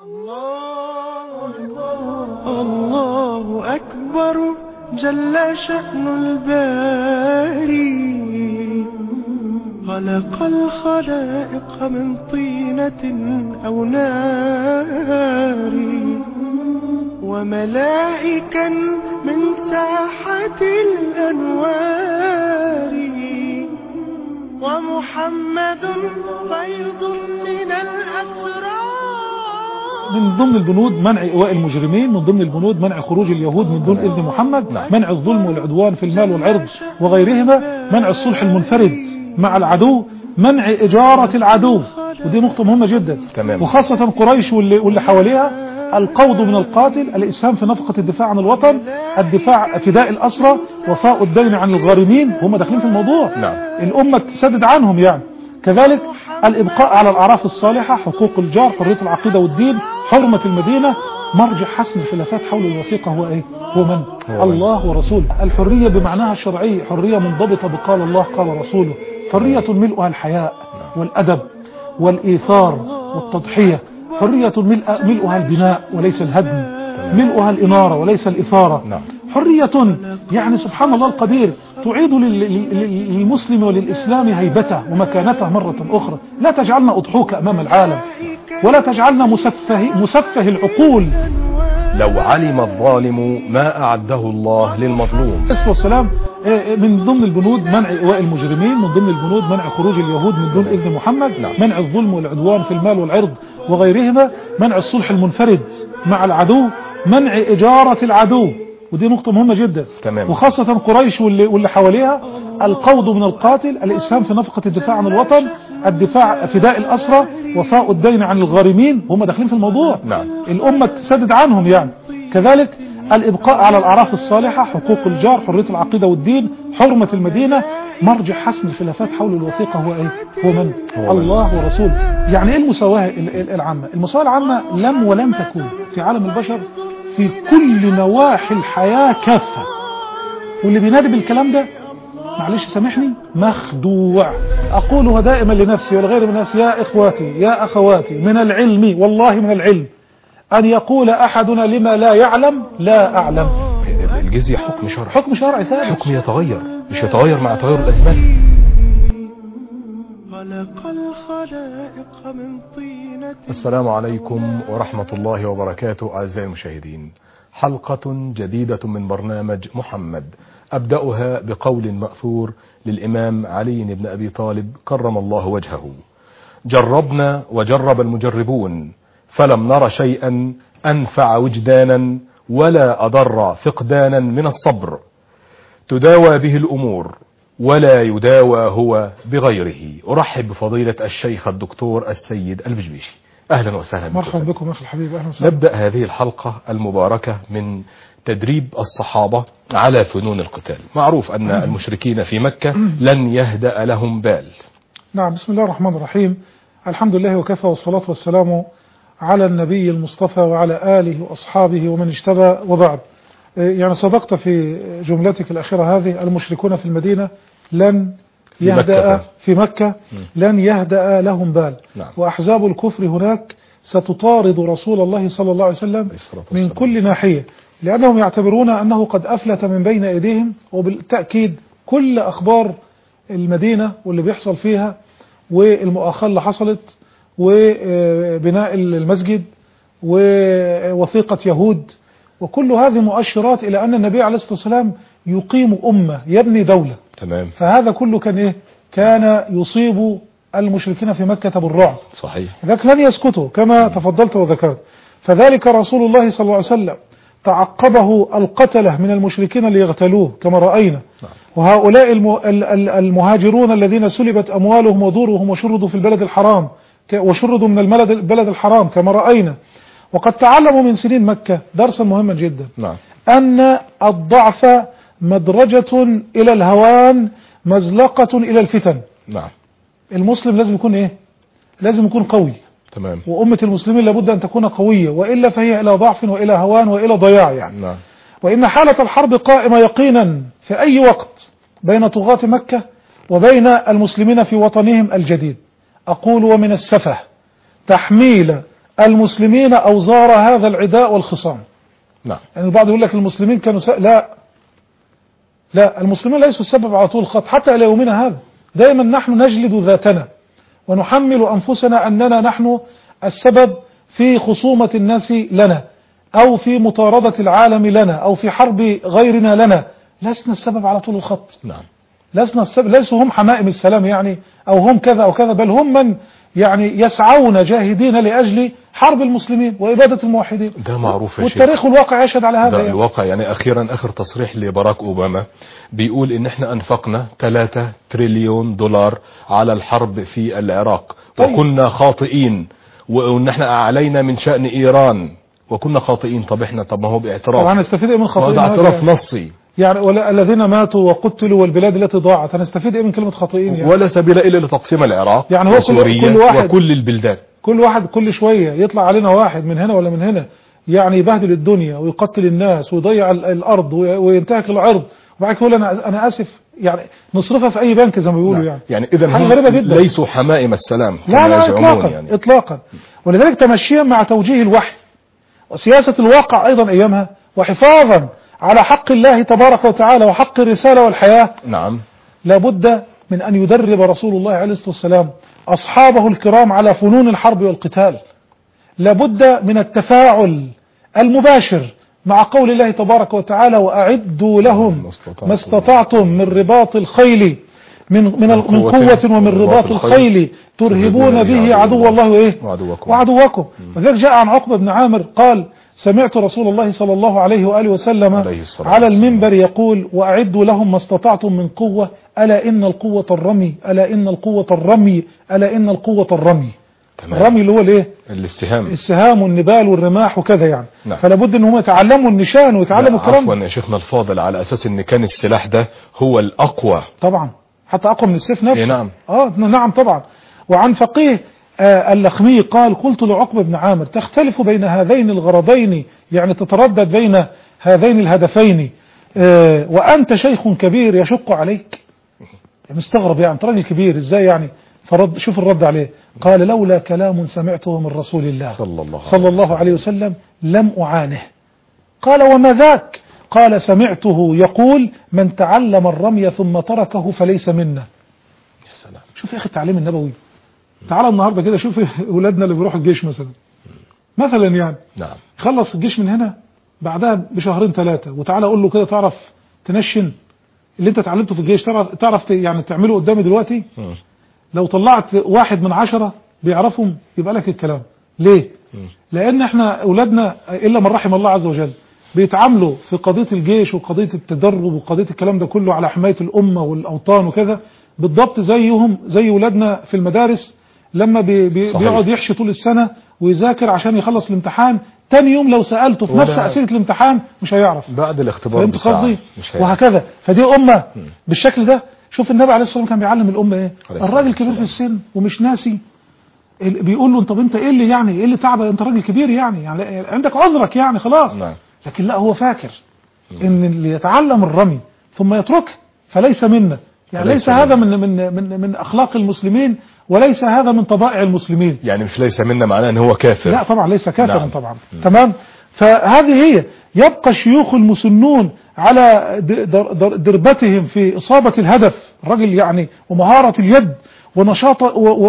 الله أكبر جل شأن الباري، خلق الخلائق من طينة أو نار، وملائكا من ساحة الأنوار، ومحمد فيض من الأسرار. من ضمن البنود منع إيواء المجرمين، من ضمن البنود منع خروج اليهود من دون إذن محمد، منع الظلم والعدوان في المال والعرض وغيرهما، منع الصلح المنفرد مع العدو، منع إجارة العدو، ودي نقطة مهمة جدا. وخاصة قريش واللي حواليها، القوض من القاتل، الإسهام في نفقة الدفاع عن الوطن، الدفاع فداء الأسرى، وفاء الدين عن الغارمين، هم داخلين في الموضوع. الأمة تسدد عنهم يعني. كذلك الإبقاء على الأعراف الصالحة، حقوق الجار، حرية العقيدة والدين، حرمة المدينة. مرجع حسم الخلافات حول الوثيقة هو إيه؟ هو من؟ الله ورسوله. الحرية بمعناها الشرعي، حرية منضبطة بقال الله قال رسوله، حرية ملؤها الحياء والأدب والإيثار والتضحية، حرية ملؤها البناء وليس الهدم، ملؤها الإنارة وليس الإثارة. حرية يعني سبحان الله القدير تعيد للمسلم وللإسلام هيبته ومكانته مرة أخرى. لا تجعلنا أضحوك أمام العالم، ولا تجعلنا مسفه العقول. لو علم الظالم ما أعده الله للمظلوم. والسلام. من ضمن البنود منع إيواء المجرمين، من ضمن البنود منع خروج اليهود من دون إذن محمد، منع الظلم والعدوان في المال والعرض وغيرهما، منع الصلح المنفرد مع العدو، منع إجارة العدو، ودي نقطة مهمة جدا. وخاصة قريش واللي حواليها، القوض من القاتل، الإسهام في نفقة الدفاع عن الوطن، الدفاع فداء الأسرى، وفاء الدين عن الغارمين، هم داخلين في الموضوع. الأمة تسدد عنهم يعني. كذلك الإبقاء على الأعراف الصالحة، حقوق الجار، حرية العقيدة والدين، حرمة المدينة. مرجع حسم الخلافات حول الوثيقة هو إيه؟ هو من؟ الله ورسوله. يعني إيه المساواة العامة؟ المساواة العامة لم ولم تكون في عالم البشر في كل نواحي الحياة كافة. واللي بينادي بالكلام ده معلش سامحني مخدوع. أقولها دائما لنفسي ولغير من الناس، يا إخواتي يا أخواتي، من العلم والله من العلم أن يقول أحدنا لما لا يعلم لا أعلم. الجزية حكم شرعي، حكم شرعي ثابت، حكم يتغير، مش يتغير مع تغير الأزمان. السلام عليكم ورحمة الله وبركاته. أعزائي المشاهدين، حلقة جديدة من برنامج محمد، أبدأها بقول مأثور للإمام علي بن أبي طالب كرم الله وجهه: جربنا وجرب المجربون فلم نر شيئا أنفع وجدانا ولا أضر فقدانا من الصبر، تداوى به الأمور ولا يداوى هو بغيره. أرحب بفضيلة الشيخ الدكتور السيد البجبيشي. أهلا وسهلا بكم. مرحبا بكم أخي الحبيب. أهلا وسهلا. نبدأ هذه الحلقة المباركة من تدريب الصحابة على فنون القتال. معروف أن المشركين في مكة لن يهدأ لهم بال. نعم، بسم الله الرحمن الرحيم. الحمد لله وكفى، والصلاة والسلام على النبي المصطفى وعلى آله وأصحابه ومن اجتبى، وبعد. يعني صدقت في جملتك الأخيرة هذه، المشركون في المدينة لن يهدأ في مكة لن يهدأ لهم بال. وأحزاب الكفر هناك ستطارد رسول الله صلى الله عليه وسلم من كل ناحية، لأنهم يعتبرون أنه قد أفلت من بين أيديهم. وبالتأكيد كل أخبار المدينة واللي بيحصل فيها والمؤاخاة اللي حصلت وبناء المسجد ووثيقة يهود، وكل هذه مؤشرات إلى أن النبي عليه الصلاة والسلام يقيم أمة، يبني دولة. تمام. فهذا كله كان إيه؟ كان يصيب المشركين في مكة بالرعب. صحيح. ذلك لن يسكتوا كما تفضلت وذكرت. فذلك رسول الله صلى الله عليه وسلم تعقبه القتلة من المشركين ليغتالوه كما رأينا. وهؤلاء المهاجرون الذين سلبت أموالهم ودورهم وشردوا في البلد الحرام، وشردوا من البلد الحرام كما رأينا. وقد تعلموا من سنين مكة درسا مهما جدا. أن الضعف مدرجة إلى الهوان، مزلقة إلى الفتن. المسلم لازم يكون إيه؟ لازم يكون قوي. تمام. وأمة المسلمين لابد أن تكون قوية، وإلا فهي إلى ضعف وإلى هوان وإلى ضياع يعني. وإن حالة الحرب قائمة يقينا في أي وقت بين طغاة مكة وبين المسلمين في وطنهم الجديد. أقول ومن السفه تحميل المسلمين أوزار هذا العداء والخصام. نعم. يعني البعض يقول لك المسلمين كانوا لا المسلمين ليسوا السبب على طول الخط حتى إلى يومنا هذا. دائما نحن نجلد ذاتنا ونحمل أنفسنا أننا نحن السبب في خصومة الناس لنا، أو في مطاردة العالم لنا، أو في حرب غيرنا لنا. لسنا السبب على طول الخط. نعم. لسنا السبب، ليسوا هم حمائم السلام يعني، أو هم كذا أو كذا، بل هم من يعني يسعون جاهدين لأجل حرب المسلمين وإبادة الموحدين. ده معروف يا شيخ، والتاريخ والواقع يشهد على هذا. ده يعني الواقع. يعني أخيرا آخر تصريح لبراك أوباما بيقول إن احنا أنفقنا 3 تريليون دولار على الحرب في العراق. طيب. وكنا خاطئين، وإن احنا علينا من شأن إيران وكنا خاطئين. طب احنا ما هو باعتراف. طبعا نستفيد ايه من خاطئين؟ وهذا اعتراف يعني نصي. يعني الذين ماتوا وقتلوا والبلاد التي ضاعت، هنستفيد ايه من كلمة خاطئين؟ يعني ولا سبيل إلا لتقسيم العراق يعني هو وسوريا كل واحد وكل البلدان. كل واحد كل شوية يطلع علينا واحد من هنا ولا من هنا، يعني يبهدل الدنيا ويقتل الناس ويضيع الأرض وينتهك العرض، وبعد كده يقول أنا آسف، يعني نصرفها في أي بنك زي ما بيقولوا. نعم. يعني إذا حاجة غريبة جدا. ليسوا حمائم السلام. لا إطلاقا. يعني. إطلاقا. ولذلك تمشيا مع توجيه الوحي وسياسة الواقع أيضا أيامها، وحفاظا على حق الله تبارك وتعالى وحق الرسالة والحياة. نعم. لابد من أن يدرب رسول الله عليه الصلاة والسلام أصحابه الكرام على فنون الحرب والقتال. لابد من التفاعل المباشر مع قول الله تبارك وتعالى: وأعدوا لهم ما استطعتم من رباط الخيل من قوة ومن رباط الخيل ترهبون به عدو الله وإيه وعدوكم. وذلك جاء عن عقبة بن عامر قال: سمعت رسول الله صلى الله عليه وآله وسلم على المنبر يقول: وأعدوا لهم ما استطعتم من قوة، ألا إن القوة الرمي، ألا إن القوة الرمي، ألا إن القوة الرمي. الرمي اللي هو الايه؟ السهام والنبال والرماح وكذا يعني. نعم. فلا بد ان هم يتعلموا النشان ويتعلموا الكلام. عفوا يا شيخنا الفاضل، على اساس ان كان السلاح ده هو الاقوى طبعا، حتى اقوى من السيف نفسه. نعم. نعم طبعا. وعن فقيه اللخمي قال: قلت لعقبة بن عامر: تختلف بين هذين الغرضين، يعني تتردد بين هذين الهدفين، وأنت شيخ كبير يشق عليك. مستغرب يعني، انت راجل كبير ازاي يعني؟ فرد، شوف الرد عليه، قال: لولا كلام سمعته من رسول الله صلى الله عليه وسلم لم أعانه. قال: وما ذاك؟ قال: سمعته يقول: من تعلم الرمي ثم تركه فليس منا. يا سلام. شوف يا أخي التعليم النبوي. تعال النهاردة كده شوف أولادنا اللي بيروحوا الجيش مثلا يعني. نعم. خلص الجيش من هنا بعدها بشهرين 3، وتعالى أقول له كده: تعرف تنشن اللي انت اتعلمته في الجيش؟ تعرف يعني تعمله قدامي دلوقتي؟ لو طلعت 1 من 10 بيعرفهم يبقى لك الكلام. ليه؟ لأن احنا أولادنا إلا من رحم الله عز وجل بيتعاملوا في قضية الجيش وقضية التدرب وقضية الكلام ده كله على حماية الأمة والأوطان وكذا، بالضبط زي أولادنا في المدارس لما بيقعد يحشي طول السنة ويذاكر عشان يخلص الامتحان، تاني يوم لو سألته في نفس أسئلة الامتحان مش هيعرف بعد الاختبار بساعة، وهكذا. فدي أمة بالشكل ده. شوف النبي عليه الصلاة والسلام كان بيعلم الأمة ايه؟ الراجل كبير في السن ومش ناسي، بيقول له: طب انت ايه اللي يعني ايه اللي تعب؟ انت راجل كبير يعني عندك عذرك يعني خلاص. نعم. لكن لا، هو فاكر ان اللي يتعلم الرمي ثم يتركه فليس منا، يعني ليس هذا من اخلاق المسلمين، وليس هذا من طبائع المسلمين. يعني مش ليس منا معناه ان هو كافر. لا طبعا ليس كافرا. نعم. طبعا. تمام. فهذه هي. يبقى الشيوخ المسنون على دربتهم في إصابة الهدف، الرجل يعني ومهارة اليد ونشاط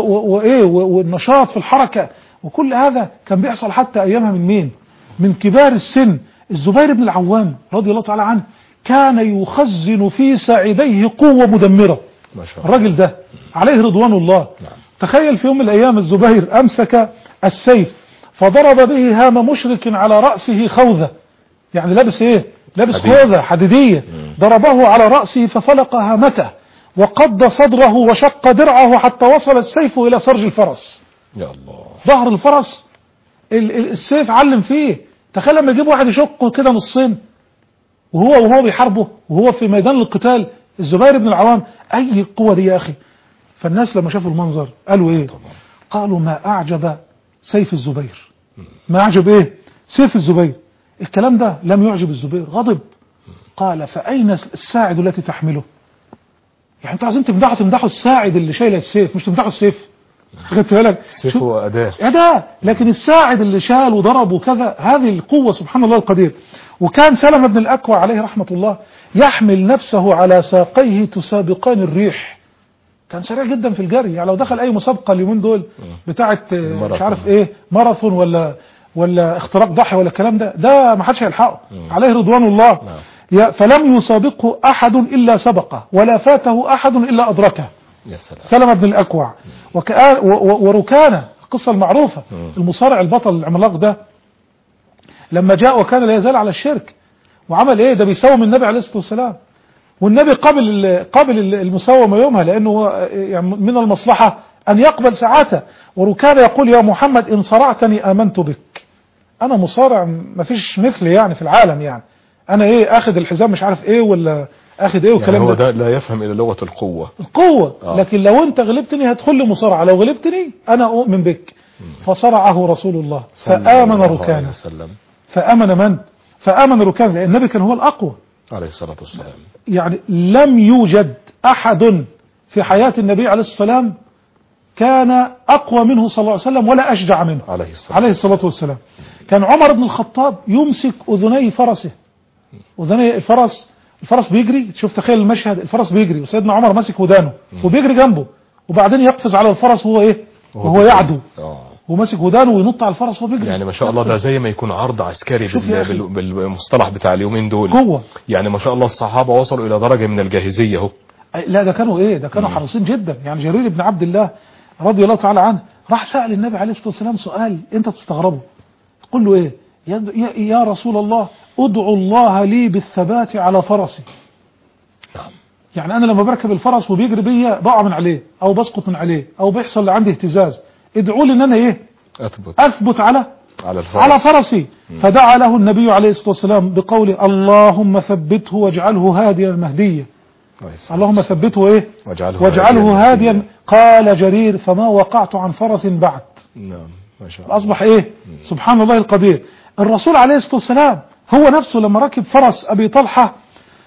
والنشاط في الحركة، وكل هذا كان بيحصل حتى أيامها من مين؟ من كبار السن. الزبير بن العوام رضي الله تعالى عنه كان يخزن في ساعديه قوة مدمرة. ما شاء الله. الرجل ده عليه رضوان الله. نعم. تخيل في يوم من الأيام الزبير أمسك السيف فضرب به هام مشرك على رأسه خوذة، يعني لابس ايه؟ لابس خوذة حديدية. ضربه على رأسه ففلق هامته وقض صدره وشق درعه حتى وصل السيف إلى سرج الفرس. يا الله. ظهر الفرس السيف علم فيه. تخيل لما يجيب واحد يشقه كده نصين وهو بيحاربه وهو في ميدان القتال. الزبير بن العوام أي قوة دي يا أخي؟ فالناس لما شافوا المنظر قالوا ايه؟ قالوا: ما أعجب سيف الزبير. ما أعجب ايه؟ سيف الزبير. الكلام ده لم يعجب الزبير، غضب. قال: فأين الساعد التي تحمله؟ يعني انتوا عايزين تمدحوا الساعد اللي شايل السيف، مش تمدحوا السيف. خدت بالك؟ سيف وأداة. أداة، لكن الساعد اللي شال وضرب وكذا، هذه القوة سبحان الله القدير. وكان سلمة بن الأكوع عليه رحمة الله يحمل نفسه على ساقيه تسابقان الريح، كان سريع جدا في الجري. يعني لو دخل أي مسابقة اليومين دول بتاعة مش عارف إيه ماراثون ولا اختراق ضحي ولا الكلام ده ما حدش هيلحقه عليه رضوان الله. فلم يسابقه أحد إلا سبقه، ولا فاته أحد إلا أدركه. سلمة بن الأكوع. وركانة القصة المعروفة، المصارع البطل العملاق ده لما جاء وكان لا يزال على الشرك، وعمل ايه؟ ده بيساوم النبي عليه الصلاة والسلام، والنبي قبل المساومة يومها، لأنه يعني من المصلحة أن يقبل ساعته. وركانة يقول يا محمد إن صرعتني آمنت بك، أنا مصارع ما فيش مثلي يعني في العالم، يعني أنا ايه أخذ الحزام مش عارف ايه ولا أخذ ايه والكلام يعني هو ده لا يفهم إلى لغة القوة. لكن لو أنت غلبتني هتدخل لي مصارعة، لو غلبتني أنا أؤمن بك. فصرعه رسول الله فآمن ركانة. فآمن من؟ فآمن ركانة، لأن النبي كان هو الأقوى عليه الصلاة والسلام. يعني لم يوجد أحد في حياة النبي عليه الصلاة والسلام كان أقوى منه صلى الله عليه وسلم ولا أشجع منه عليه الصلاة والسلام. كان عمر بن الخطاب يمسك أذني فرسه، أذني الفرس بيجري، تشوف تخيل المشهد، الفرس بيجري وسيدنا عمر ماسك ودانه وبيجري جنبه، وبعدين يقفز على الفرس وهو ايه وهو يعدو وماسك ودانه وينط على الفرس وهو بيجري. يعني ما شاء الله ده زي ما يكون عرض عسكري بالمصطلح بتاع اليومين دول. قوة. يعني ما شاء الله الصحابة وصلوا إلى درجة من الجاهزية اهو. لا ده كانوا حريصين جدا. يعني جرير بن عبد الله رضي الله تعالى عنه راح سأل النبي عليه الصلاة والسلام سؤال انت تستغربه، يقول له ايه؟ يا رسول الله ادعو الله لي بالثبات على فرسي. يعني انا لما بركب الفرس وبيجري بيا بقع من عليه او بسقط من عليه او بيحصل عندي اهتزاز، ادعوا لي ان انا ايه؟ اثبت على فرسي. فدعا له النبي عليه الصلاة والسلام بقوله اللهم ثبته واجعله هاديا مهديا. اللهم ثبته ايه؟ واجعله هاديا. قال جرير فما وقعت عن فرس بعد. نعم ما شاء الله. اصبح ايه؟ سبحان الله القدير. الرسول عليه الصلاة والسلام هو نفسه لما ركب فرس ابي طلحة،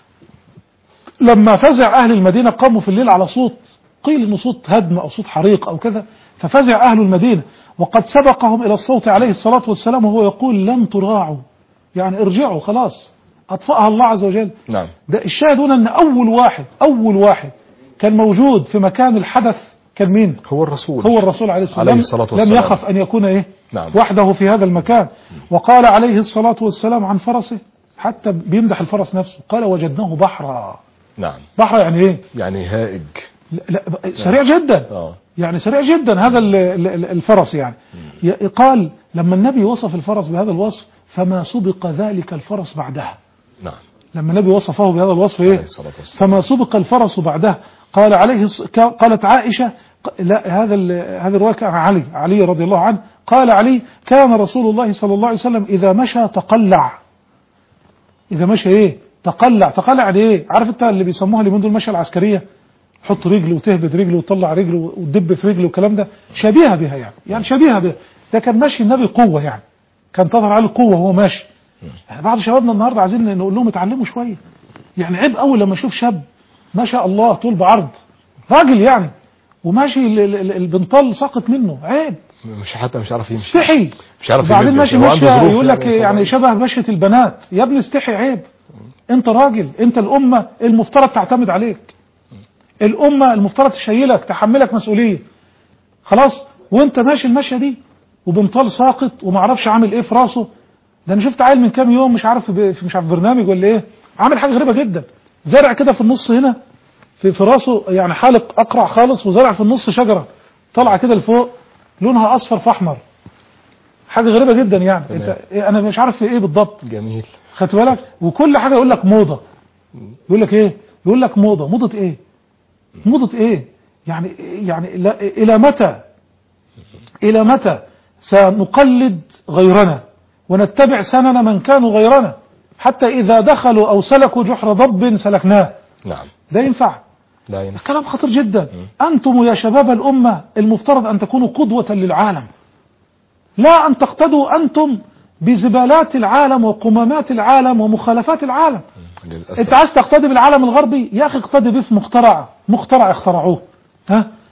لما فزع اهل المدينة قاموا في الليل على صوت، قيل انه صوت هدم او صوت حريق او كذا، ففزع اهل المدينة وقد سبقهم الى الصوت عليه الصلاة والسلام وهو يقول لم تراعوا، يعني ارجعوا خلاص اطفأها الله عز وجل. نعم. ده الشاهد هنا ان اول واحد كان موجود في مكان الحدث كان مين؟ هو الرسول عليه الصلاة والسلام. لم يخف ان يكون ايه؟ نعم. وحده في هذا المكان. وقال عليه الصلاة والسلام عن فرسه، حتى بيمدح الفرس نفسه، قال وجدناه بحرا. نعم. بحرا يعني ايه؟ يعني هائج. لا سريع جدا. يعني سريع جدا هذا الفرس يعني. قال لما النبي وصف الفرس بهذا الوصف فما سبق ذلك الفرس بعدها. نعم. لما النبي وصفه بهذا الوصف ايه؟ فما سبق الفرس بعدها. قالت عائشة، لا هذا الرواية عن علي رضي الله عنه، قال علي كان رسول الله صلى الله عليه وسلم إذا مشى تقلع. إذا مشى ايه؟ تقلع يعني ايه؟ عارف انت اللي بيسموها اليومين دول المشية العسكرية، حط رجل وتهبد رجل وتطلع رجل وتدب في رجل والكلام ده، شبيهة بها يعني شبيهة بها. ده كان ماشي النبي قوة، يعني كان تظهر عليه القوة وهو ماشي. يعني بعض شبابنا النهارده عايزين نقول لهم اتعلموا شوية. يعني عيب قوي لما اشوف شاب ما شاء الله طول بعرض راجل يعني وماشي البنطال ساقط منه، عيب. مش عارف يمشي، استحي. مش عارف بعدين ماشي يقول لك يعني شبه مشية البنات. يا ابني استحي، عيب. انت راجل، انت الامة المفترض تعتمد عليك، الامة المفترض تشيلك تحملك مسؤولية. خلاص وانت ماشي المشية دي وبنطال ساقط وما اعرفش عامل ايه في راسه. ده انا شفت عيل من كام يوم مش عارف برنامج ولا ايه، عامل حاجة غريبة جدا، زرع كده في النص هنا في راسه، يعني حالق اقرع خالص، وزرع في النص شجرة طالعة كده لفوق لونها اصفر في احمر، حاجة غريبة جدا يعني. انت انا مش عارف في ايه بالضبط. جميل. خدت بالك؟ وكل حاجة يقول لك موضة، يقول لك ايه؟ يقول لك موضة ايه؟ موضة ايه؟ يعني لا، الى متى سنقلد غيرنا ونتبع سنن من كانوا غيرنا حتى اذا دخلوا او سلكوا جحر ضب سلكناه. نعم. ده ينفع؟ لا ينفع. كلام خطير جدا. انتم يا شباب الامة المفترض ان تكونوا قدوة للعالم، لا ان تقتدوا انتم بزبالات العالم وقمامات العالم ومخالفات العالم. للأسف. انت عايز تقتدي بالعالم الغربي، يا اخي اقتدي به في مخترع اخترعوه.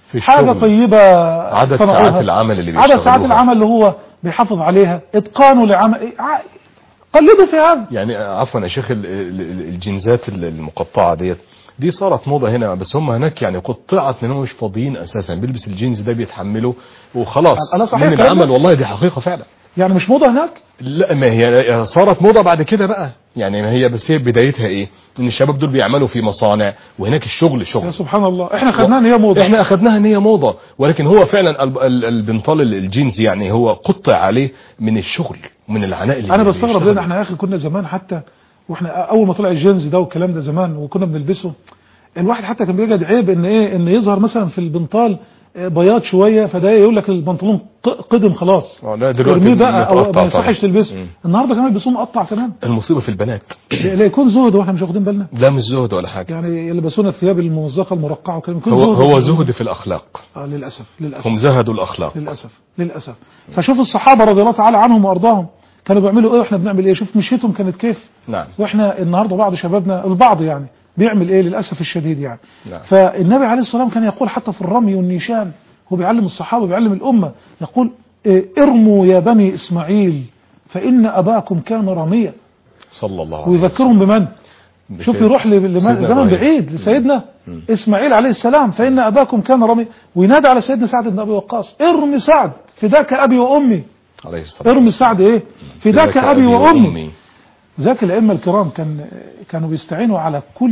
في حاجة الشغل. طيبة عدد صنعوها. ساعات العمل اللي عدد ساعات بيشتغلوها. العمل اللي هو بيحافظ عليها، اتقانوا لعمل، قلدوا في هذا. يعني عفوا يا شيخ، الجينزات المقطعة دي صارت موضة هنا، بس هم هناك يعني قطعت منهم مش فاضيين اساسا، بيلبس الجينز ده بيتحمله وخلاص. أنا صحيح من العمل، والله دي حقيقة فعلا. يعني مش موضة هناك؟ لا، ما هي صارت موضة بعد كده بقى، يعني ما هي بس هي بدايتها ايه؟ ان الشباب دول بيعملوا في مصانع، وهناك الشغل شغل. يا سبحان الله، احنا خدناها ان هي موضة. احنا اخدناها ان هي موضة، ولكن هو فعلا البنطال الجينز يعني هو قطع عليه من الشغل ومن العناء اللي انا بستغرب بيشتغل. لان احنا يا اخي كنا زمان، حتى واحنا اول ما طلع الجينز ده والكلام ده زمان وكنا بنلبسه، الواحد حتى كان بيجد عيب ان ايه، ان يظهر مثلا في البنطال بياض شويه، فده يقول لك البنطلون قدم خلاص، لا دلوقتي ارميه بقى او ما يصحش طبعا. تلبسه. النهارده كمان بيلبسوه مقطع كمان. المصيبه في البنات لا يكون زهد واحنا مش واخدين بالنا. لا مش زهد ولا حاجه، يعني يلبسون الثياب الموظفه المرقعه وكلام، هو زهد في الاخلاق. للاسف هم زهدوا الاخلاق للاسف. فشوف الصحابه رضي الله تعالى عنهم وارضاهم كانوا بيعملوا ايه واحنا بنعمل ايه. شوف مشيتهم كانت كيف. نعم. واحنا النهارده بعض شبابنا البعض يعني بيعمل ايه للاسف الشديد يعني. نعم. فالنبي عليه الصلاه والسلام كان يقول حتى في الرمي والنيشان، هو بيعلم الصحابه بيعلم الامه، يقول ارموا يا بني اسماعيل فان اباكم كان رميا. صلى الله عليه وسلم. ويذكرهم بمن؟ شوف يروح لزمن بعيد لسيدنا اسماعيل عليه السلام، فان اباكم كان رميا، وينادى على سيدنا سعد بن ابي وقاص، ارمي سعد فداك ابي وامي. عليه الصلاه ارمي سعد ايه؟ فداك ابي وامي. ذاك الائمه الكرام كانوا بيستعينوا على كل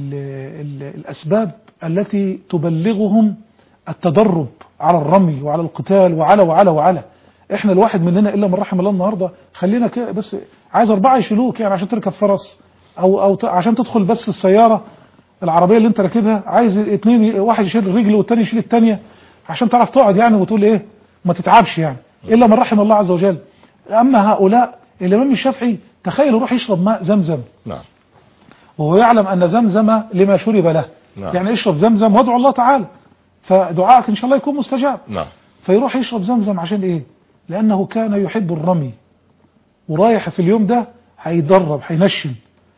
الاسباب التي تبلغهم التدرب على الرمي وعلى القتال وعلى. احنا الواحد مننا الا من رحم الله النهارده خلينا كده بس عايز 4 يشيلوك يعني عشان تركب فرس او عشان تدخل بس السياره العربيه اللي انت راكبها، عايز 2 واحد يشيل الرجل والتاني يشيل الثانيه عشان تعرف تقعد يعني وتقول ايه ما تتعبش يعني، الا من رحم الله عز وجل. اما هؤلاء الامام الشافعي تخيل يروح يشرب ماء زمزم. نعم. وهو يعلم ان زمزم لما شرب له. نعم. يعني اشرب زمزم وادعو الله تعالى فدعائك ان شاء الله يكون مستجاب. نعم. فيروح يشرب زمزم عشان ايه؟ لانه كان يحب الرمي ورايح في اليوم ده هيدرب هينشن،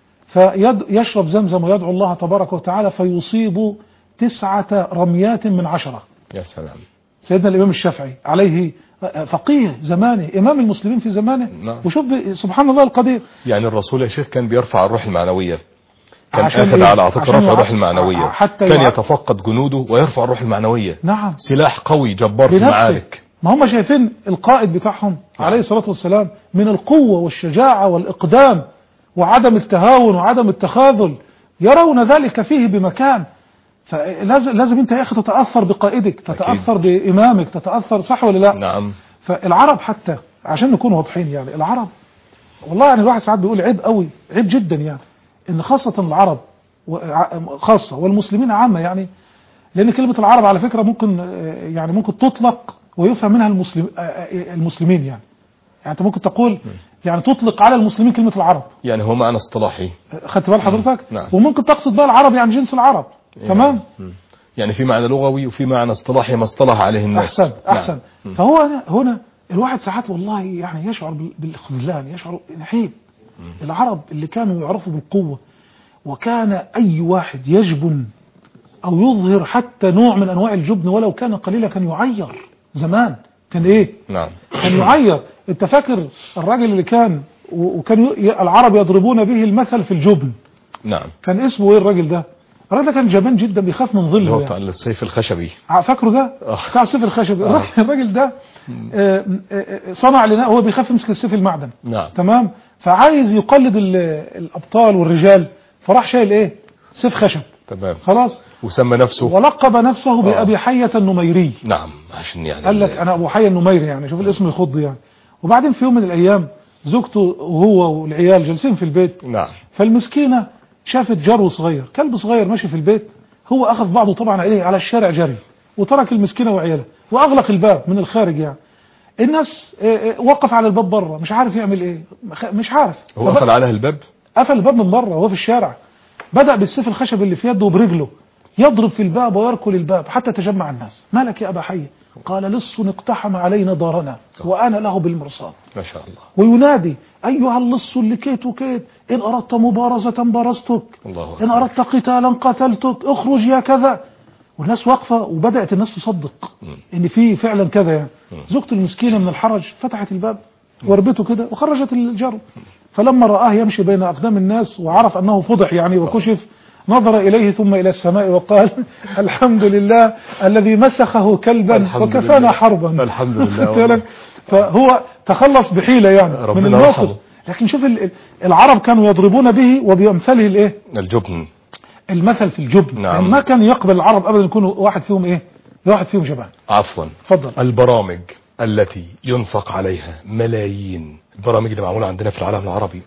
فيشرب زمزم ويدعو الله تبارك وتعالى فيصيب 9 رميات من 10. يا سلام. سيدنا الامام الشافعي عليه فقيه زمانه، امام المسلمين في زمانه. نعم. وشوف سبحان الله القدير. يعني الرسول يا شيخ كان بيرفع الروح المعنوية، كان عشان اخذ إيه؟ على عاتقه رفع الروح المعنوية، حتى كان يتفقد جنوده ويرفع الروح المعنوية. نعم. سلاح قوي جبار في المعارك. ما هم شايفين القائد بتاعهم عليه الصلاة والسلام من القوة والشجاعة والإقدام وعدم التهاون وعدم التخاذل، يرون ذلك فيه بمكان. فلازم انت يا اخي تتأثر بقائدك، تتأثر أكيد. بإمامك، تتأثر، صح ولا لا؟ نعم. فالعرب حتى عشان نكون واضحين يعني العرب والله يعني الواحد ساعات بيقول عيب قوي، عيب جدا يعني ان خاصة العرب خاصة والمسلمين عامة يعني، لان كلمة العرب على فكرة ممكن تطلق ويفهم منها المسلمين يعني انت ممكن تقول يعني تطلق على المسلمين كلمة العرب، يعني هو معنى اصطلاحي، خدت بال حضرتك؟ نعم. وممكن تقصد بقى العرب يعني جنس العرب. تمام. يعني في معنى لغوي وفي معنى اصطلاحي ما اصطلح عليه الناس. احسن. نعم. فهو هنا الواحد ساعات والله يعني يشعر بالخذلان، يشعر نحيب. العرب اللي كانوا يعرفوا بالقوة، وكان اي واحد يجبن او يظهر حتى نوع من انواع الجبن ولو كان قليلا كان يعير. زمان كان ايه؟ نعم. كان يعير. انت فاكر الراجل اللي كان العرب يضربون به المثل في الجبن؟ نعم. كان اسمه ايه الراجل ده؟ الراجل ده كان جبان جدا بيخاف من ظله، هو بتاع السيف الخشبي. فاكره ده؟ بتاع السيف الخشبي. الراجل ده صنع لنا، هو بيخاف يمسك السيف المعدن. نعم. تمام. فعايز يقلد الابطال والرجال، فراح شايل ايه؟ سيف خشب. تمام. خلاص. وسمى نفسه ولقب نفسه بأبي حية النميري. نعم. عشان يعني قال لك انا ابو حية النميري يعني، شوف الاسم يخض يعني. وبعدين في يوم من الايام زوجته وهو والعيال جالسين في البيت. نعم. فالمسكينة شافت جرو صغير، كلب صغير ماشي في البيت، هو اخذ بعضه طبعا ايه على الشارع جري، وترك المسكينة وعيالها واغلق الباب من الخارج يعني. الناس وقف على الباب بره مش عارف يعمل ايه، مش عارف. هو قفل عليها الباب؟ قفل الباب من بره وهو في الشارع، بدأ بالسيف الخشب اللي في يده وبرجله يضرب في الباب ويركل الباب حتى تجمع الناس. مالك يا أبا حي؟ قال لص اقتحم علينا دارنا وأنا له بالمرصاد. ما شاء الله. وينادي أيها اللص اللي كيت وكيت، إن أردت مبارزة بارزتك، إن أردت قتالا قتلتك، اخرج يا كذا. والناس واقفة وبدأت الناس تصدق ان في فعلا كذا يعني. زوجته المسكينة من الحرج فتحت الباب وربته كده وخرجت الجرو، فلما رآه يمشي بين أقدام الناس وعرف أنه فضح يعني وكشف، نظر إليه ثم إلى السماء وقال الحمد لله الذي مسخه كلبا وكفانا حربا. الحمد لله. فهو تخلص بحيلة يعني من الموقف. لكن شوف العرب كانوا يضربون به وبأمثاله الايه؟ الجبن، المثل في الجبن. نعم. يعني ما كان يقبل العرب أبدا يكون واحد فيهم ايه؟ واحد فيهم جبان. عفوا. فضل. البرامج التي ينفق عليها ملايين، البرامج اللي معمولة عندنا في العالم العربي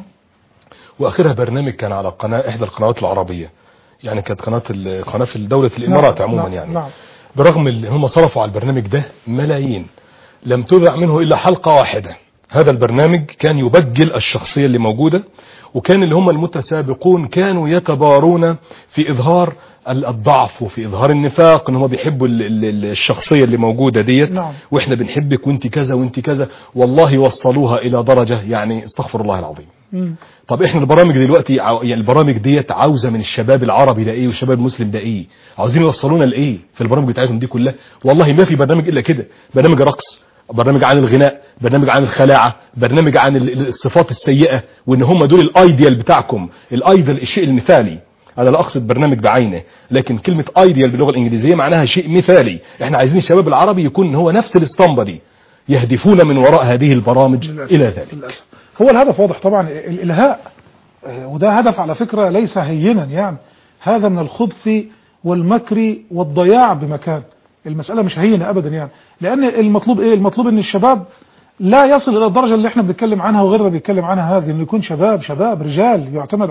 واخرها برنامج كان على قناة احدى القنوات العربية، يعني كانت قناة في دولة الامارات. نعم. عموما. نعم. يعني نعم. برغم اللي هم صرفوا على البرنامج ده ملايين، لم تذع منه الا حلقة واحدة. هذا البرنامج كان يبجل الشخصية اللي موجودة، وكان اللي هم المتسابقون كانوا يتبارون في اظهار الضعف وفي اظهار النفاق، ان هم بيحبوا الشخصية اللي موجودة ديت. نعم. واحنا بنحبك وانت كذا وانت كذا، والله وصلوها الى درجة يعني استغفر الله العظيم. طب احنا البرامج دلوقتي يعني البرامج ديت عاوزة من الشباب العربي ده ايه والشباب المسلم ده ايه؟ عاوزين يوصلونا لايه في البرامج بتاعتهم دي كلها؟ والله ما في برنامج الا كده، برنامج رقص، برنامج عن الغناء، برنامج عن الخلاعة، برنامج عن الصفات السيئة، وان هم دول الايديال بتاعكم، الايديال الشيء المثالي. انا لا اقصد برنامج بعينه، لكن كلمة ايديال باللغة الانجليزية معناها شيء مثالي. احنا عايزين الشباب العربي يكون هو نفس الاسطمبة دي، يهدفون من وراء هذه البرامج الى ذلك. هو الهدف واضح طبعا، الالهاء، وده هدف على فكرة ليس هينا يعني، هذا من الخبث والمكر والضياع بمكان. المسألة مش هينة ابدا يعني، لان المطلوب ايه؟ المطلوب ان الشباب لا يصل الى الدرجة اللي احنا بنتكلم عنها وغيرنا بيتكلم عنها هذه، انه يكون شباب رجال يعتمد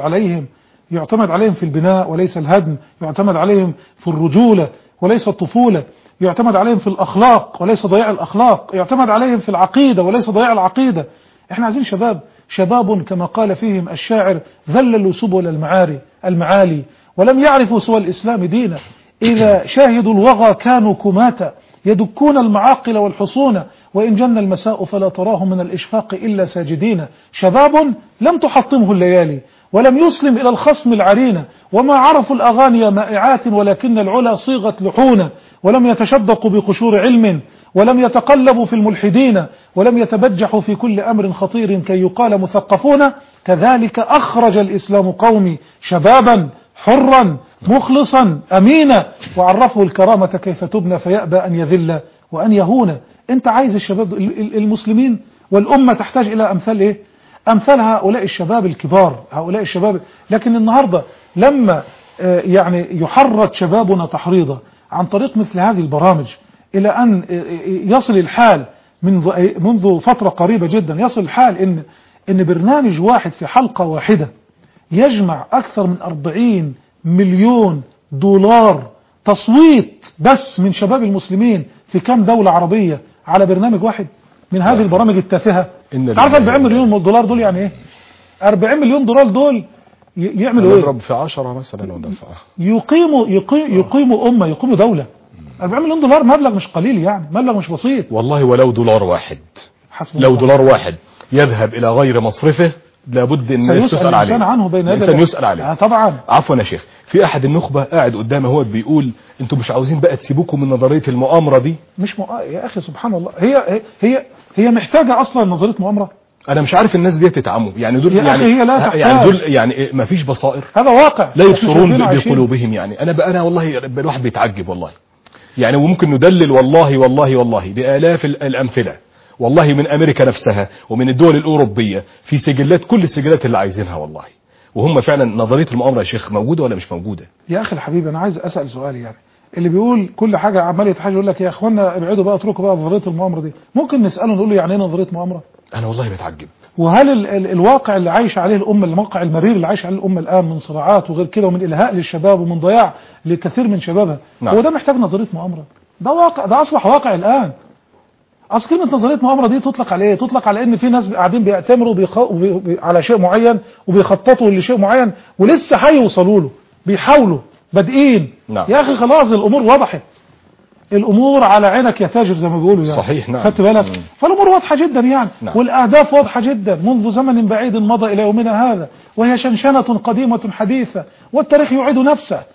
عليهم في البناء وليس الهدم، يعتمد عليهم في الرجولة وليس الطفولة، يعتمد عليهم في الاخلاق وليس ضياع الاخلاق، يعتمد عليهم في العقيدة وليس ضياع العقيدة. احنا عايزين شباب كما قال فيهم الشاعر ذللوا سبل المعالي ولم يعرفوا سوى الإسلام دينا، إذا شاهدوا الوغى كانوا كماتا يدكون المعاقل والحصون، وإن جن المساء فلا تراهم من الإشفاق إلا ساجدين. شباب لم تحطمه الليالي ولم يسلم إلى الخصم العرينة، وما عرفوا الأغاني مائعات ولكن العلا صيغت لحونا، ولم يتشدقوا بقشور علم ولم يتقلبوا في الملحدين، ولم يتبجحوا في كل أمر خطير كي يقال مثقفون. كذلك أخرج الإسلام قومي شبابا حرا مخلصا أمينا، وعرفه الكرامة كيف تبنى فيأبى أن يذل وأن يهون. أنت عايز الشباب المسلمين والأمة تحتاج إلى أمثال إيه؟ أمثال هؤلاء الشباب الكبار، هؤلاء الشباب. لكن النهاردة لما يعني يحرض شبابنا تحريضا عن طريق مثل هذه البرامج إلى أن يصل الحال منذ فترة قريبة جدا، يصل الحال إن برنامج واحد في حلقة واحدة يجمع أكثر من 40 مليون دولار تصويت بس من شباب المسلمين في كام دولة عربية على برنامج واحد من هذه البرامج التافهة. عارف 40 مليون دولار دول يعني ايه؟ 40 مليون دولار دول يعملوا ايه؟ نضرب في 10 مثلا ودفع يقيموا أمة، يقيموا دولة. 40 مليون دولار مبلغ مش قليل يعني، مبلغ مش بسيط والله. ولو دولار واحد، لو دولار واحد يذهب إلى غير مصرفه لابد ان الناس تسأل عليه، الإنسان يسأل عليه. طبعا. عفوا يا شيخ، في أحد النخبة قاعد قدامه هو بيقول انتوا مش عاوزين بقى تسيبوكم من نظرية المؤامرة دي؟ مش يا أخي سبحان الله، هي محتاجة أصلا نظرية مؤامرة. أنا مش عارف الناس دي تتعموا يعني، دول يا أخي هي لا تحتاج. يعني دول يعني ما فيش بصائر، هذا واقع لا يبصرون بقلوبهم يعني. أنا والله الواحد بيتعجب والله يعني، وممكن ندلل والله بآلاف الأمثلة والله من أمريكا نفسها ومن الدول الأوروبية في سجلات، كل السجلات اللي عايزينها والله، وهم فعلا نظرية المؤامرة يا شيخ موجودة ولا مش موجودة؟ يا أخي الحبيب أنا عايز أسأل سؤال يعني، اللي بيقول كل حاجة عمال يتحاج يقول لك يا أخوانا ابعدوا بقى، اتركوا بقى نظرية المؤامرة دي، ممكن نسأله نقول له يعني إيه نظرية مؤامرة؟ أنا والله بتعجب. وهل الواقع اللي عايش عليه الأمة، الموقع المرير اللي عايش عليه الأمة الآن من صراعات وغير كده ومن إلهاء للشباب ومن ضياع لكثير من شبابها، نعم. هو ده محتاج نظرية مؤامرة؟ ده واقع، ده أصبح واقع الآن. أصل كلمة نظرية مؤامرة دي تطلق على إيه؟ تطلق على إن في ناس قاعدين بيأتمروا على شيء معين وبيخططوا لشيء معين ولسه هيوصلوا له، بيحاولوا بادئين. نعم. يا أخي خلاص الأمور وضحت، الأمور على عينك يا تاجر زي ما بيقولوا يعني. صحيح. نعم. خدت بالك؟ فالأمور واضحة جدا يعني. نعم. والأهداف واضحة جدا منذ زمن بعيد مضى إلى يومنا هذا، وهي شنشنة قديمة حديثة، والتاريخ يعيد نفسه.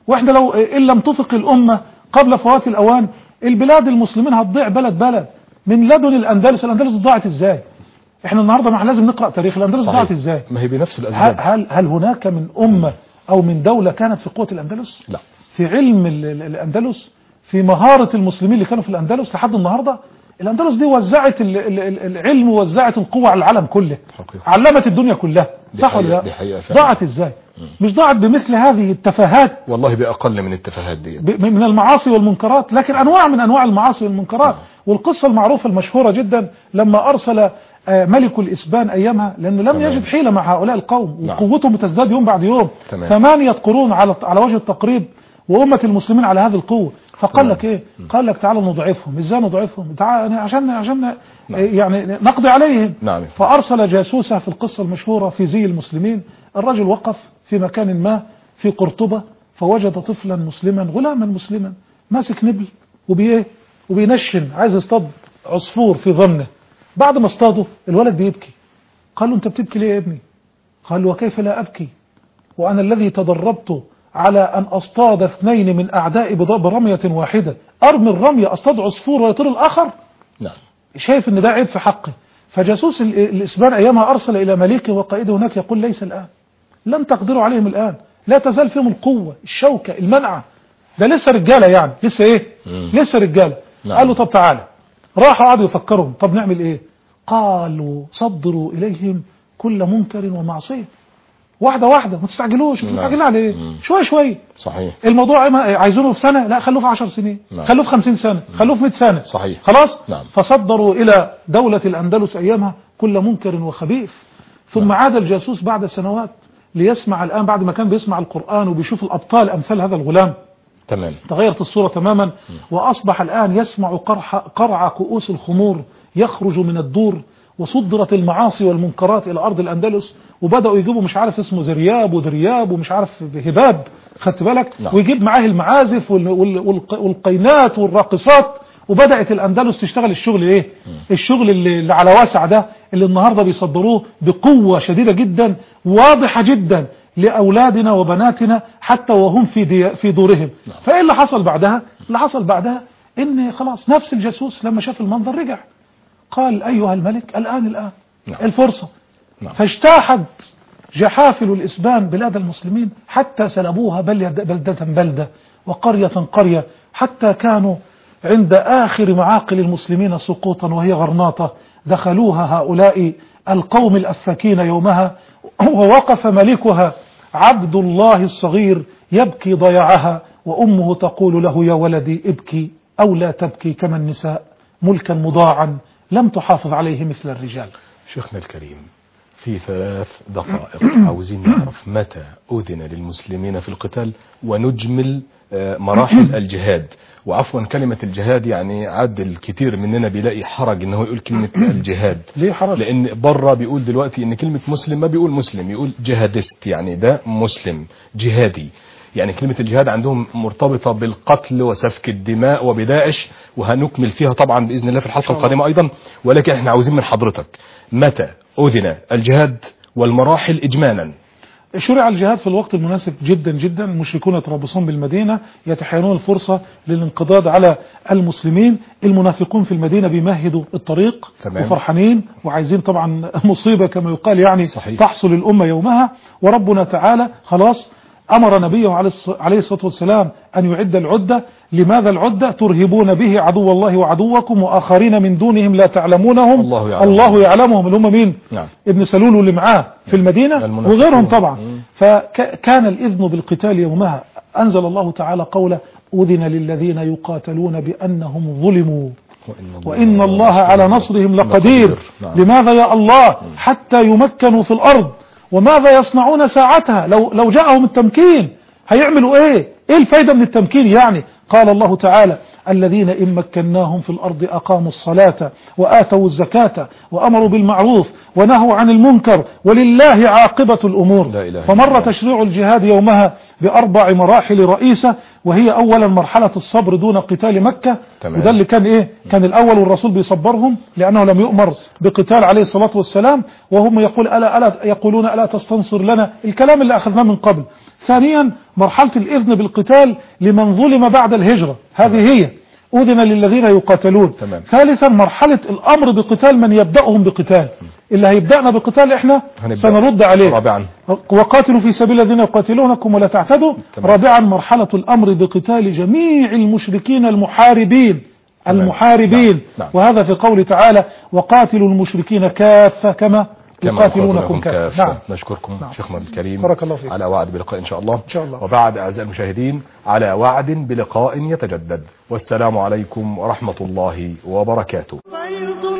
واحنا لو ان لم تفق الامه قبل فوات الاوان البلاد المسلمين هتضيع بلد من لدن الاندلس ضاعت ازاي؟ احنا النهارده ما لازم نقرا تاريخ الاندلس ضاعت ازاي؟ ما هي بنفس الاسباب. هل هناك من امه او من دوله كانت في قوه الاندلس؟ لا. في علم الاندلس، في مهاره المسلمين اللي كانوا في الاندلس لحد النهارده. الاندلس دي وزعت العلم ووزعت القوه على العالم كله، علمت الدنيا كلها، صح ولا لا؟ ضاعت ازاي؟ مش ضاعت بمثل هذه التفاهات، والله باقل من التفاهات دي، من المعاصي والمنكرات، لكن انواع من انواع المعاصي والمنكرات. والقصه المعروفه المشهوره جدا لما ارسل ملك الإسبان أيامها، لأنه لم يجد حيلة مع هؤلاء القوم، وقوتهم تزداد يوم بعد يوم. 8 قرون على وجه التقريب، وأمة المسلمين على هذه القوة. فقال لك إيه؟ قال لك تعالوا نضعفهم. إزاي نضعفهم؟ عشان يعني نقضي عليهم. فأرسل جاسوسة في القصة المشهورة في زي المسلمين. الرجل وقف في مكان ما في قرطبة، فوجد طفلا مسلما، غلاما مسلما، ماسك نبل وبينشن، عايز يصطاد عصفور في ظنه. بعد ما اصطاده الولد بيبكي. قال له انت بتبكي ليه يا ابني؟ قال له وكيف لا ابكي وانا الذي تدربت على ان اصطاد 2 من اعدائي برمية واحدة، ارمي الرمية اصطاد عصفور ويطير الاخر. نعم. شايف ان ده عيب في حقه. فجاسوس الاسبان ايامها ارسل الى مليكه وقائده هناك يقول ليس الان، لن تقدروا عليهم الان، لا تزال فيهم القوة، الشوكة، المنعة، ده لسه رجالة يعني، لسه ايه؟ لسه رجالة. نعم. قال له طب تعالى. راحوا قعدوا يفكروا، طب نعمل ايه؟ قالوا صدروا اليهم كل منكر ومعصيه، واحده ما تستعجلوش. مستعجلين على ايه؟ شويه. صحيح. الموضوع عايزينه في سنه، لا خلوه في 10 سنين. نعم. خلوه في 50 سنه. خلوه في 100 سنه. صحيح. خلاص. نعم. فصدروا الى دولة الاندلس ايامها كل منكر وخبيث. ثم نعم. عاد الجاسوس بعد سنوات ليسمع الان، بعد ما كان بيسمع القرآن وبيشوف الابطال امثال هذا الغلام، تمام، تغيرت الصورة تماما. وأصبح الآن يسمع قرع كؤوس الخمور يخرج من الدور، وصدرت المعاصي والمنكرات إلى أرض الأندلس، وبدأوا يجيبوا مش عارف اسمه زرياب ودرياب ومش عارف هباب، خدت بالك؟ نعم. ويجيب معاه المعازف والقينات والراقصات، وبدأت الأندلس تشتغل الشغل ايه؟ الشغل اللي على واسع ده، اللي النهاردة بيصدروه بقوة شديدة جدا واضحة جدا لأولادنا وبناتنا حتى وهم في دورهم. فإيه اللي حصل بعدها؟ اللي حصل بعدها إن خلاص نفس الجاسوس لما شاف المنظر رجع قال أيها الملك الآن الفرصة. فاجتاحت جحافل الإسبان بلاد المسلمين حتى سلبوها بلدة وقرية قرية، حتى كانوا عند آخر معاقل المسلمين سقوطا وهي غرناطة دخلوها هؤلاء القوم الأفاكين يومها، ووقف ملكها عبد الله الصغير يبكي ضياعها، وأمه تقول له يا ولدي ابكي أو لا تبكي كما النساء، ملكا مضاعا لم تحافظ عليه مثل الرجال. شيخنا الكريم، في 3 دقائق عاوزين نعرف متى أذن للمسلمين في القتال، ونجمل مراحل الجهاد. وعفوا كلمة الجهاد يعني عاد الكثير مننا بيلاقي حرج انه يقول كلمة الجهاد. ليه حرج؟ لان بره بيقول دلوقتي ان كلمة مسلم ما بيقول مسلم، يقول جهادست، يعني ده مسلم جهادي. يعني كلمة الجهاد عندهم مرتبطة بالقتل وسفك الدماء وبداعش، وهنكمل فيها طبعا بإذن الله في الحلقة القادمة أيضا. ولكن احنا عاوزين من حضرتك متى أذن الجهاد والمراحل إجمالا. شرع الجهاد في الوقت المناسب جدا جدا. المشركون يتربصون بالمدينة يتحينون الفرصة للانقضاض على المسلمين. المنافقون في المدينة بيمهدوا الطريق. تمام. وفرحانين وعايزين طبعا مصيبة كما يقال يعني. صحيح. تحصل الأمة يومها. وربنا تعالى خلاص أمر نبيه عليه الصلاة والسلام أن يعد العدة. لماذا العدة؟ ترهبون به عدو الله وعدوكم وآخرين من دونهم لا تعلمونهم الله يعلمهم، اللي هم مين؟ نعم. ابن سلول اللي معاه في المدينة وغيرهم طبعا. فكان الإذن بالقتال يومها. أنزل الله تعالى قوله أذن للذين يقاتلون بأنهم ظلموا وإن الله على نصرهم لقدير. نعم. لماذا يا الله؟ حتى يمكنوا في الأرض. وماذا يصنعون ساعتها لو جاءهم التمكين؟ هيعملوا ايه الفايدة من التمكين يعني؟ قال الله تعالى الذين إن مكناهم في الأرض أقاموا الصلاة وآتوا الزكاة وأمروا بالمعروف ونهوا عن المنكر ولله عاقبة الأمور. فمر تشريع الجهاد يومها ب4 مراحل رئيسة، وهي أولا مرحلة الصبر دون قتال مكة. تمام. وده اللي كان ايه؟ كان الأول والرسول بيصبرهم لأنه لم يؤمر بقتال عليه الصلاة والسلام، وهم يقولون ألا تستنصر لنا، الكلام اللي أخذناه من قبل. ثانيا مرحلة الإذن بالقتال لمن ظلم بعد الهجرة، هذه هي أذن للذين يقاتلون. تمام. ثالثا مرحلة الأمر بقتال من يبدأهم بقتال، اللي هيبدأنا بقتال احنا سنرد عليه. رابعا وقاتلوا في سبيل الذين يقاتلونكم ولا تعتدوا. تمام. رابعا مرحلة الأمر بقتال جميع المشركين المحاربين. تمام. المحاربين. نعم. وهذا في قوله تعالى وقاتلوا المشركين كافة كما يقاتلونكم كافة. نعم. نشكركم شيخنا الكريم بارك الله فيك. على وعد بلقاء إن شاء الله. إن شاء الله. وبعد أعزائي المشاهدين على وعد بلقاء يتجدد، والسلام عليكم ورحمة الله وبركاته.